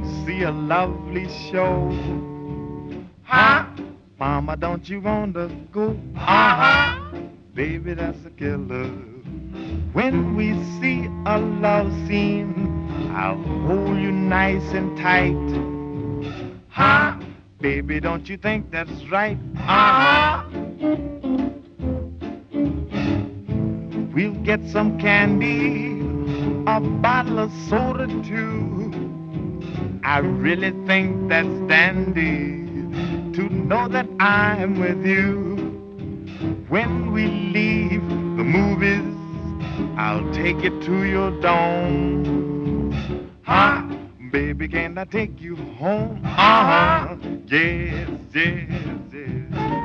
see a lovely show. Huh? Mama, don't you want to go? Uh-huh. Baby, that's a killer. When we see a love scene, I'll hold you nice and tight. Huh? Baby, don't you think that's right? Uh-huh. We'll get some candy, a bottle of soda too. I really think that's dandy to know that I'm with you. When we leave the movies, I'll take you to your dome. Huh? Baby, can I take you home? Uh-huh. Yes, yes.